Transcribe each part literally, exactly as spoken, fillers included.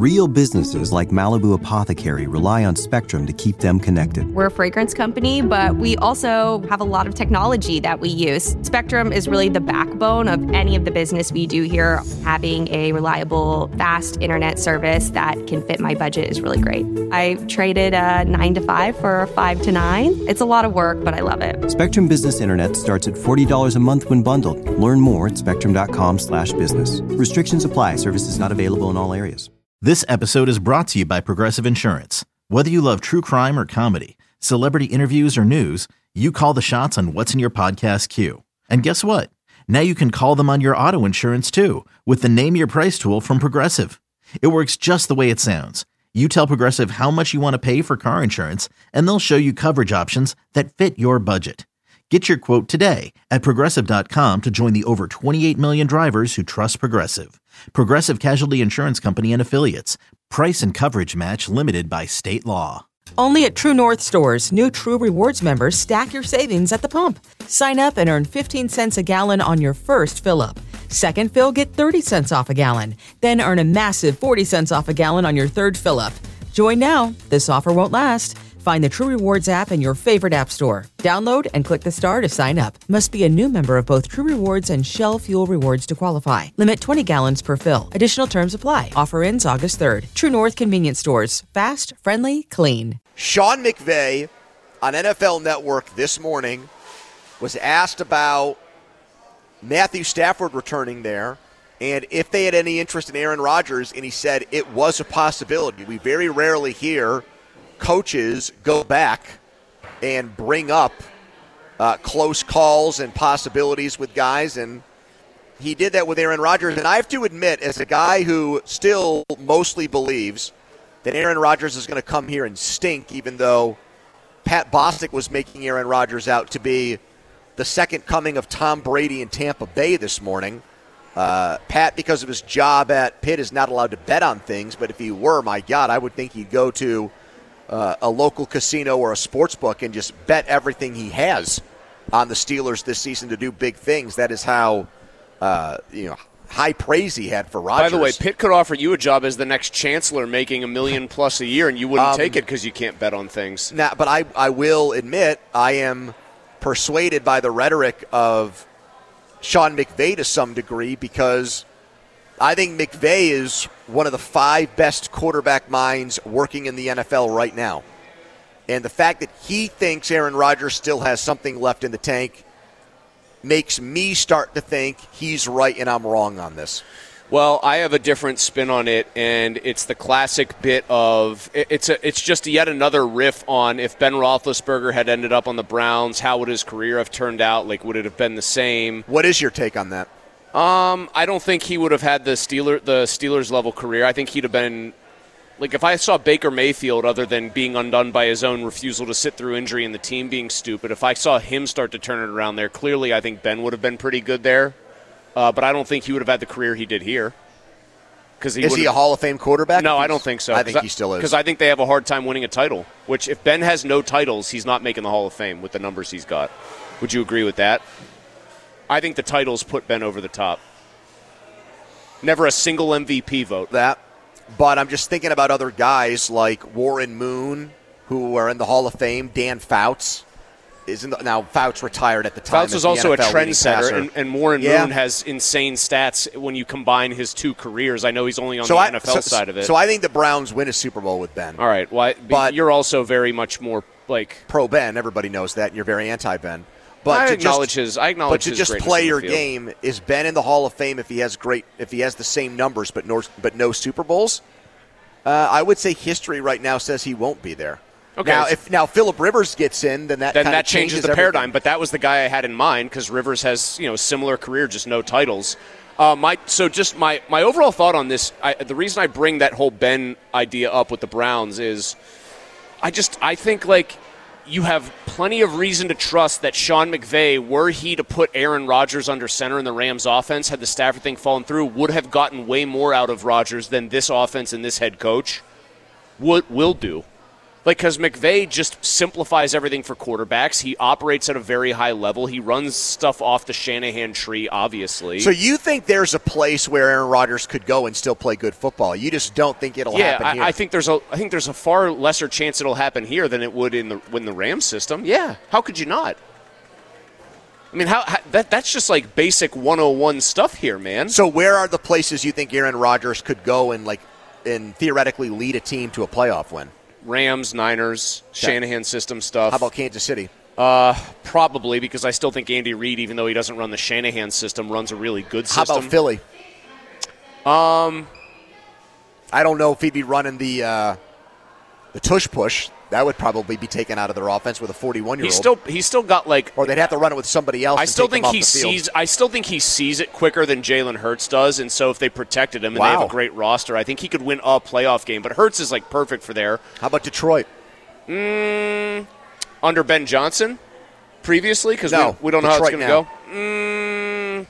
Real businesses like Malibu Apothecary rely on Spectrum to keep them connected. We're a fragrance company, but we also have a lot of technology that we use. Spectrum is really the backbone of any of the business we do here. Having a reliable, fast internet service that can fit my budget is really great. I traded a nine to five for a five to nine. It's a lot of work, but I love it. Spectrum Business Internet starts at forty dollars a month when bundled. Learn more at spectrum.com slash business. Restrictions apply. Services not available in all areas. This episode is brought to you by Progressive Insurance. Whether you love true crime or comedy, celebrity interviews or news, you call the shots on what's in your podcast queue. And guess what? Now you can call them on your auto insurance too with the Name Your Price tool from Progressive. It works just the way it sounds. You tell Progressive how much you want to pay for car insurance, and they'll show you coverage options that fit your budget. Get your quote today at Progressive dot com to join the over twenty-eight million drivers who trust Progressive. Progressive Casualty Insurance Company and Affiliates. Price and coverage match limited by state law. Only at True North stores, new True Rewards members stack your savings at the pump. Sign up and earn fifteen cents a gallon on your first fill-up. Second fill, get thirty cents off a gallon. Then earn a massive forty cents off a gallon on your third fill-up. Join now. This offer won't last. Find the True Rewards app in your favorite app store. Download and click the star to sign up. Must be a new member of both True Rewards and Shell Fuel Rewards to qualify. Limit twenty gallons per fill. Additional terms apply. Offer ends August third. True North Convenience Stores. Fast, friendly, clean. Sean McVay on N F L Network this morning was asked about Matthew Stafford returning there and if they had any interest in Aaron Rodgers, and he said it was a possibility. We very rarely hear coaches go back and bring up uh, close calls and possibilities with guys, and he did that with Aaron Rodgers. And I have to admit, as a guy who still mostly believes that Aaron Rodgers is going to come here and stink, even though Pat Bostic was making Aaron Rodgers out to be the second coming of Tom Brady in Tampa Bay this morning. Uh, Pat, because of his job at Pitt, is not allowed to bet on things, but if he were, my God, I would think he'd go to Uh, a local casino or a sports book and just bet everything he has on the Steelers this season to do big things. That is how uh, you know high praise he had for Rodgers. By the way, Pitt could offer you a job as the next chancellor making a million plus a year, and you wouldn't um, take it because you can't bet on things. Nah, but I, I will admit I am persuaded by the rhetoric of Sean McVay to some degree, because I think McVay is one of the five best quarterback minds working in the N F L right now. And the fact that he thinks Aaron Rodgers still has something left in the tank makes me start to think he's right and I'm wrong on this. Well, I have a different spin on it, and it's the classic bit of it's a, it's just yet another riff on if Ben Roethlisberger had ended up on the Browns, how would his career have turned out? Like, would it have been the same? What is your take on that? Um, I don't think he would have had the Steeler the Steelers level career. I think he'd have been like, if I saw Baker Mayfield, other than being undone by his own refusal to sit through injury and the team being stupid, if I saw him start to turn it around there, clearly I think Ben would have been pretty good there. Uh, but I don't think he would have had the career he did here. He is he a Hall of Fame quarterback? No, I don't think so. I think he still is. Because I think they have a hard time winning a title, which if Ben has no titles, he's not making the Hall of Fame with the numbers he's got. Would you agree with that? I think the titles put Ben over the top. Never a single M V P vote. That, but I'm just thinking about other guys like Warren Moon, who are in the Hall of Fame. Dan Fouts is in the, now Fouts retired at the time. Fouts was also a trendsetter, and, and Warren yeah. Moon has insane stats when you combine his two careers. I know he's only on so the I, N F L so, side of it. So I think the Browns win a Super Bowl with Ben. All right, well, but you're also very much more like pro Ben. Everybody knows that, and you're very anti Ben. But I to acknowledge just, his. I acknowledge But to his just greatness play in the your field. game, is Ben in the Hall of Fame if he has great, if he has the same numbers but no, but no Super Bowls? Uh, I would say history right now says he won't be there. Okay. Now, if now Phillip Rivers gets in, then that then kind that of changes, changes the everything. paradigm. But that was the guy I had in mind because Rivers has you know similar career, just no titles. Uh, my so just my my overall thought on this. I, the reason I bring that whole Ben idea up with the Browns is, I just I think like. You have plenty of reason to trust that Sean McVay, were he to put Aaron Rodgers under center in the Rams offense, had the Stafford thing fallen through, would have gotten way more out of Rodgers than this offense and this head coach would will do. Like, because McVay just simplifies everything for quarterbacks. He operates at a very high level. He runs stuff off the Shanahan tree, obviously. So you think there's a place where Aaron Rodgers could go and still play good football? You just don't think it'll yeah, happen here? Yeah, I, I think there's a I think there's a far lesser chance it'll happen here than it would in the in the Rams system. Yeah, how could you not? I mean, how, how that that's just like basic one oh one stuff here, man. So where are the places you think Aaron Rodgers could go and like and theoretically lead a team to a playoff win? Rams, Niners, Okay. Shanahan system stuff. How about Kansas City? Uh, probably, because I still think Andy Reid, even though he doesn't run the Shanahan system, runs a really good How system. about Philly? Um, I don't know if he'd be running the uh, the tush push. That would probably be taken out of their offense with a forty-one-year-old. he's still he's still got like. or they'd have to run it with somebody else. I and still take him think off he the field. sees. I still think he sees it quicker than Jalen Hurts does, and so if they protected him and they have Wow. a great roster, I think he could win a playoff game. But Hurts is like perfect for there. How about Detroit? Mm, under Ben Johnson, previously, because No, we, we don't know how it's Detroit going to now. go. Mm,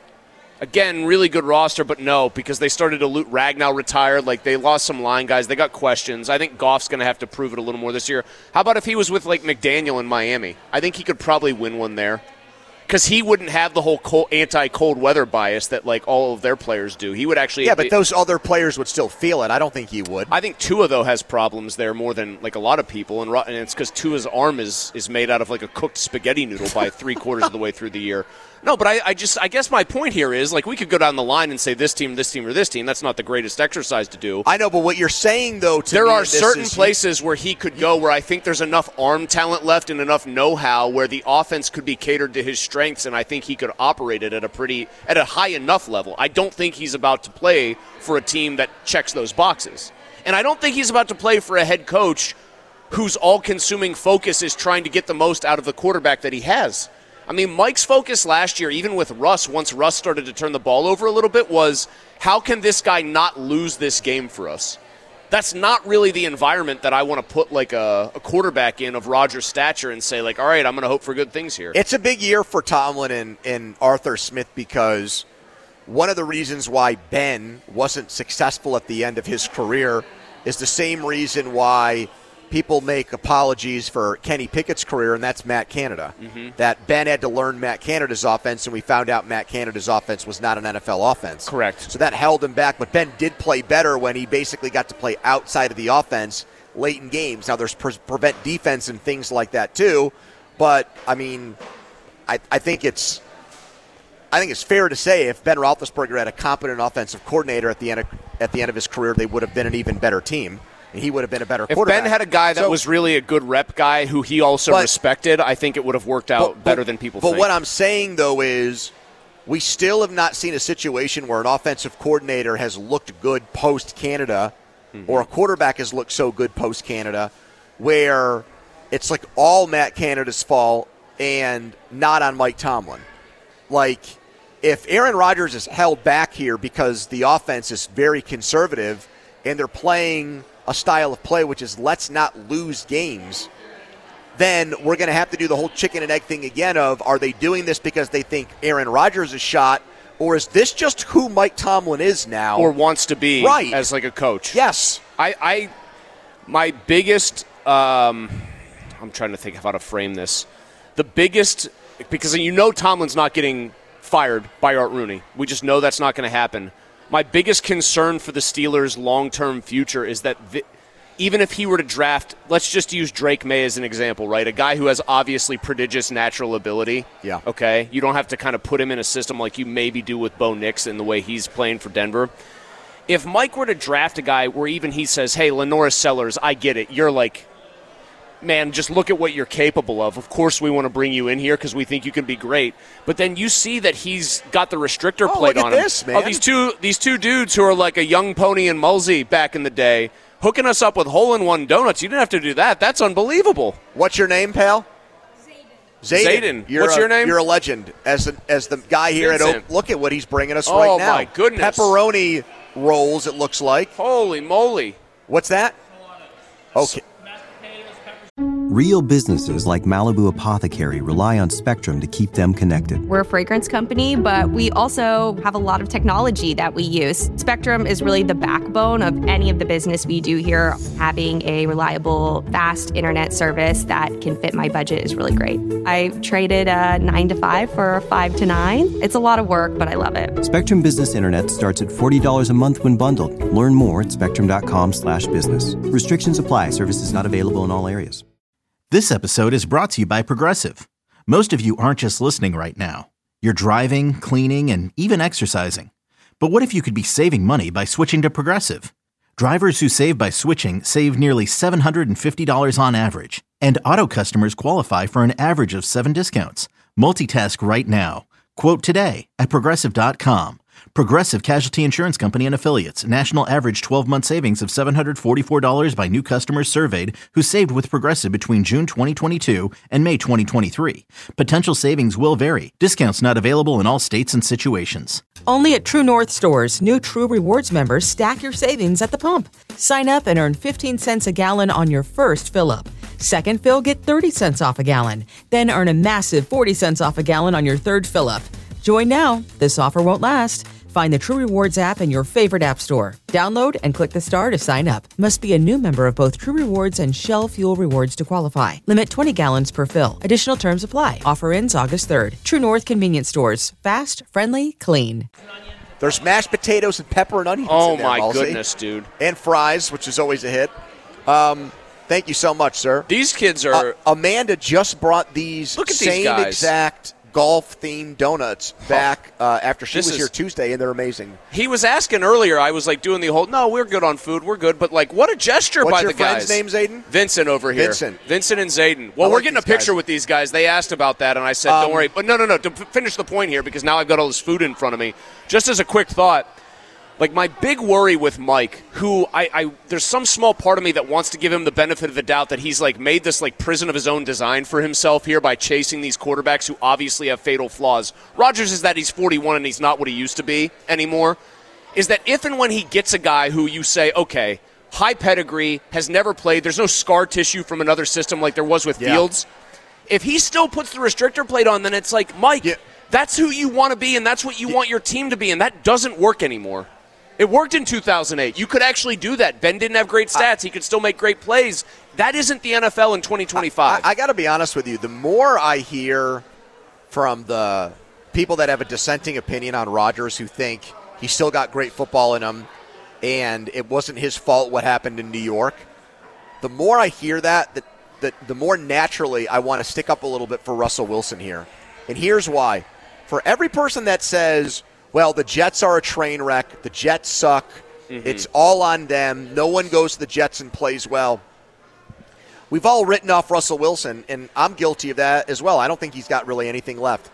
again, really good roster, but no, because they started to loot. Ragnow retired. Like, they lost some line guys. They got questions. I think Goff's going to have to prove it a little more this year. How about if he was with, like, McDaniel in Miami? I think he could probably win one there. Because he wouldn't have the whole cold, anti-cold weather bias that, like, all of their players do. He would actually... Yeah, but those other players would still feel it. I don't think he would. I think Tua, though, has problems there more than, like, a lot of people, and, and it's because Tua's arm is, is made out of, like, a cooked spaghetti noodle by three-quarters of the way through the year. No, but I, I just I guess my point here is, like, we could go down the line and say this team, this team, or this team. That's not the greatest exercise to do. I know, but what you're saying, though, to There me are in this certain is- places where he could go where I think there's enough arm talent left and enough know-how where the offense could be catered to his strengths, and I think he could operate it at a pretty at a high enough level. I don't think he's about to play for a team that checks those boxes. And I don't think he's about to play for a head coach whose all-consuming focus is trying to get the most out of the quarterback that he has. I mean, Mike's focus last year, even with Russ, once Russ started to turn the ball over a little bit, was how can this guy not lose this game for us? That's not really the environment that I want to put like a, a quarterback in of Rodgers' stature and say, like, all right, I'm going to hope for good things here. It's a big year for Tomlin and, and Arthur Smith because one of the reasons why Ben wasn't successful at the end of his career is the same reason why people make apologies for Kenny Pickett's career, and that's Matt Canada. Mm-hmm. That Ben had to learn Matt Canada's offense, and we found out Matt Canada's offense was not an N F L offense. Correct. So that held him back, but Ben did play better when he basically got to play outside of the offense late in games. Now, there's pre- prevent defense and things like that too, but, I mean, I, I think it's I think it's fair to say if Ben Roethlisberger had a competent offensive coordinator at the end of, at the end of his career, they would have been an even better team. And he would have been a better if quarterback. Ben had a guy that So- was really a good rep guy who he also But- respected, I think it would have worked out But- better but- than people But think. what I'm saying, though, is we still have not seen a situation where an offensive coordinator has looked good post-Canada Mm-hmm. or a quarterback has looked so good post-Canada where it's like all Matt Canada's fault and not on Mike Tomlin. Like, if Aaron Rodgers is held back here because the offense is very conservative and they're playing a style of play which is let's not lose games, then we're going to have to do the whole chicken and egg thing again of are they doing this because they think Aaron Rodgers is shot, or is this just who Mike Tomlin is now? or wants to be Right. as like a coach. Yes. I, I my biggest um, I'm trying to think of how to frame this. The biggest, because you know Tomlin's not getting fired by Art Rooney. We just know that's not going to happen. My biggest concern for the Steelers' long-term future is that the, even if he were to draft, let's just use Drake May as an example, right? A guy who has obviously prodigious natural ability. Yeah. Okay? You don't have to kind of put him in a system like you maybe do with Bo Nix in the way he's playing for Denver. If Mike were to draft a guy where even he says, hey, Lenora Sellers, I get it. You're like, man, just look at what you're capable of. Of course we want to bring you in here because we think you can be great. But then you see that he's got the restrictor Oh, plate look on at him. this, man. Oh, these two these two dudes who are like a young Pony and Mulsey back in the day, hooking us up with hole-in-one donuts. You didn't have to do that. That's unbelievable. What's your name, pal? Zayden. Zayden. You're What's a, your name? You're a legend. As the, as the guy here at Vincent. Oak, look at what he's bringing us Oh, right now. my goodness. Pepperoni rolls, it looks like. Holy moly. What's that? Okay. Real businesses like Malibu Apothecary rely on Spectrum to keep them connected. We're a fragrance company, but we also have a lot of technology that we use. Spectrum is really the backbone of any of the business we do here. Having a reliable, fast internet service that can fit my budget is really great. I traded a nine to five for a five to nine. It's a lot of work, but I love it. Spectrum Business Internet starts at forty dollars a month when bundled. Learn more at spectrum.com slash business. Restrictions apply. Services not available in all areas. This episode is brought to you by Progressive. Most of you aren't just listening right now. You're driving, cleaning, and even exercising. But what if you could be saving money by switching to Progressive? Drivers who save by switching save nearly seven hundred fifty dollars on average. And auto customers qualify for an average of seven discounts. Multitask right now. Quote today at Progressive dot com. Progressive Casualty Insurance Company and Affiliates. National average twelve-month savings of seven hundred forty-four dollars by new customers surveyed who saved with Progressive between June twenty twenty-two and May twenty twenty-three. Potential savings will vary. Discounts not available in all states and situations. Only at True North stores, new True Rewards members stack your savings at the pump. Sign up and earn fifteen cents a gallon on your first fill-up. Second fill, get thirty cents off a gallon. Then earn a massive forty cents off a gallon on your third fill-up. Join now. This offer won't last. Find the True Rewards app in your favorite app store. Download and click the star to sign up. Must be a new member of both True Rewards and Shell Fuel Rewards to qualify. Limit twenty gallons per fill. Additional terms apply. Offer ends August third. True North Convenience Stores. Fast, friendly, clean. There's mashed potatoes and pepper and onions Oh, in there, my Malsey. goodness, dude. And fries, which is always a hit. Um, thank you so much, sir. These kids are... Uh, Amanda just brought these Look at same these guys. exact golf-themed donuts back uh, after she This was is- here Tuesday, and they're amazing. He was asking earlier, I was like doing the whole, no, we're good on food, we're good, but like, what a gesture What's by your the friend's guys. name, Zayden? Vincent over here. Vincent. Vincent and Zayden. Well, I we're like getting a these picture guys. with these guys. They asked about that, and I said, Um, don't worry. But no, no, no, to f- finish the point here, because now I've got all this food in front of me. Just as a quick thought, like my big worry with Mike, who I, I there's some small part of me that wants to give him the benefit of the doubt that he's like made this like prison of his own design for himself here by chasing these quarterbacks who obviously have fatal flaws. Rodgers is that he's forty-one and he's not what he used to be anymore. Is that if and when he gets a guy who you say, okay, high pedigree, has never played, there's no scar tissue from another system like there was with Yeah. Fields, if he still puts the restrictor plate on, then it's like, Mike, Yeah. that's who you want to be and that's what you want your team to be, and that doesn't work anymore. It worked in two thousand eight. You could actually do that. Ben didn't have great stats. He could still make great plays. That isn't the N F L in twenty twenty-five. I, I got to be honest with you. The more I hear from the people that have a dissenting opinion on Rodgers who think he's still got great football in him and it wasn't his fault what happened in New York, the more I hear that, the, the, the more naturally I want to stick up a little bit for Russell Wilson here. And here's why. For every person that says, well, the Jets are a train wreck, the Jets suck, mm-hmm. it's all on them, no one goes to the Jets and plays well. We've all written off Russell Wilson, and I'm guilty of that as well. I don't think he's got really anything left.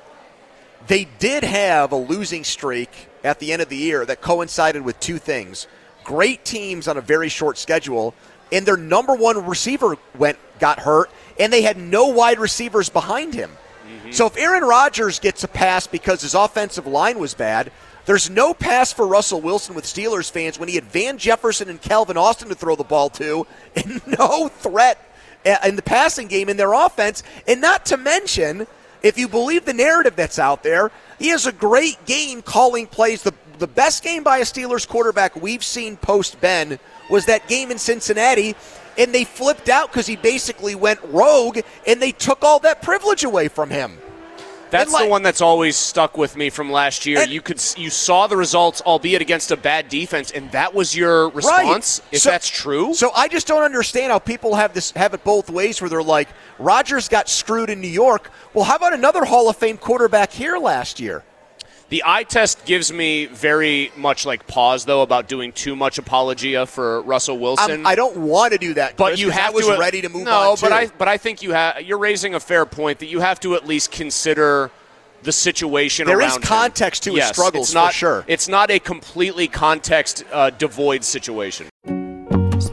They did have a losing streak at the end of the year that coincided with two things. Great teams on a very short schedule, and their number one receiver went got hurt, and they had no wide receivers behind him. Mm-hmm. So if Aaron Rodgers gets a pass because his offensive line was bad, there's no pass for Russell Wilson with Steelers fans when he had Van Jefferson and Calvin Austin to throw the ball to, and no threat in the passing game in their offense. And not to mention, if you believe the narrative that's out there, he has a great game calling plays. The, the best game by a Steelers quarterback we've seen post-Ben was that game in Cincinnati, and they flipped out because he basically went rogue, and they took all that privilege away from him. That's like, the one that's always stuck with me from last year. And, you could you saw the results, albeit against a bad defense, and that was your response. Right. If so, that's true, so I just don't understand how people have this have it both ways, where they're like, Rodgers got screwed in New York. Well, how about another Hall of Fame quarterback here last year? The eye test gives me very much like pause, though, about doing too much apologia for Russell Wilson. I'm, I don't want to do that, Chris, but you have I was to, ready to move no, on. but too. I but I think you have. You're raising a fair point that you have to at least consider the situation there around is him. context to his yes, struggles it's not, for sure. It's not a completely context uh, devoid situation.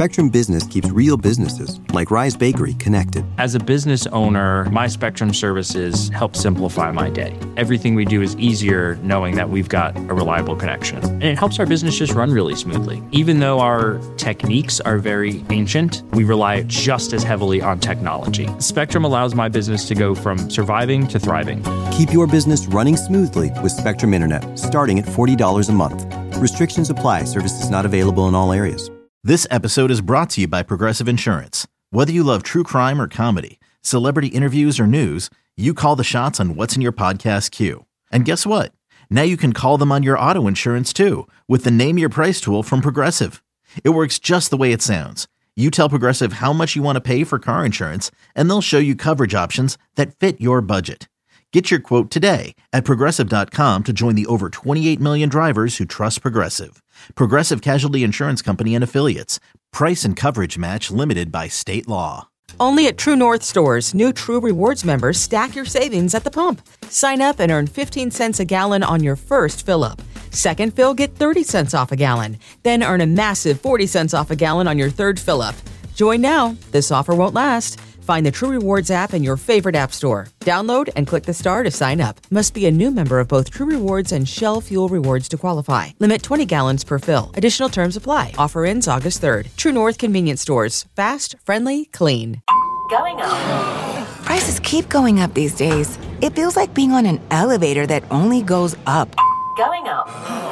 Spectrum Business keeps real businesses, like Rise Bakery, connected. As a business owner, my Spectrum services help simplify my day. Everything we do is easier knowing that we've got a reliable connection. And it helps our business just run really smoothly. Even though our techniques are very ancient, we rely just as heavily on technology. Spectrum allows my business to go from surviving to thriving. Keep your business running smoothly with Spectrum Internet, starting at forty dollars a month. Restrictions apply. Services not available in all areas. This episode is brought to you by Progressive Insurance. Whether you love true crime or comedy, celebrity interviews or news, you call the shots on what's in your podcast queue. And guess what? Now you can call them on your auto insurance too with the Name Your Price tool from Progressive. It works just the way it sounds. You tell Progressive how much you want to pay for car insurance, and they'll show you coverage options that fit your budget. Get your quote today at Progressive dot com to join the over twenty-eight million drivers who trust Progressive. Progressive Casualty Insurance Company and Affiliates. Price and coverage match limited by state law. Only at True North stores, new True Rewards members stack your savings at the pump. Sign up and earn fifteen cents a gallon on your first fill-up. Second fill, get thirty cents off a gallon. Then earn a massive forty cents off a gallon on your third fill-up. Join now. This offer won't last. Find the True Rewards app in your favorite app store. Download and click the star to sign up. Must be a new member of both True Rewards and Shell Fuel Rewards to qualify. Limit twenty gallons per fill. Additional terms apply. Offer ends August third. True North Convenience Stores. Fast, friendly, clean. Going up. Prices keep going up these days. It feels like being on an elevator that only goes up. Going up.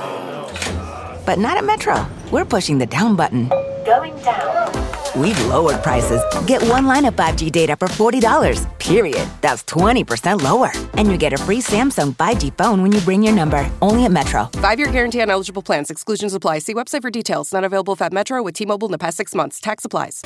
But not at Metro. We're pushing the down button. Going down. We've lowered prices. Get one line of five G data for forty dollars, period. That's twenty percent lower. And you get a free Samsung five G phone when you bring your number. Only at Metro. Five-year guarantee on eligible plans. Exclusions apply. See website for details. Not available at Metro with T-Mobile in the past six months. Tax applies.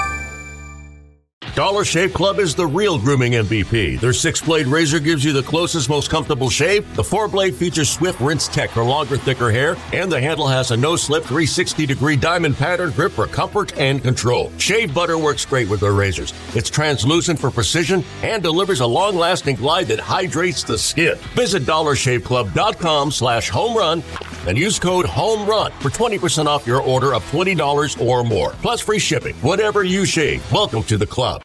Dollar Shave Club is the real grooming M V P. Their six-blade razor gives you the closest, most comfortable shave. The four-blade features swift rinse tech for longer, thicker hair. And the handle has a no-slip three sixty degree diamond pattern grip for comfort and control. Shave butter works great with their razors. It's translucent for precision and delivers a long-lasting glide that hydrates the skin. Visit dollar shave club dot com slash home run and use code HOMERUN for twenty percent off your order of twenty dollars or more. Plus free shipping. Whatever you shave, welcome to the club.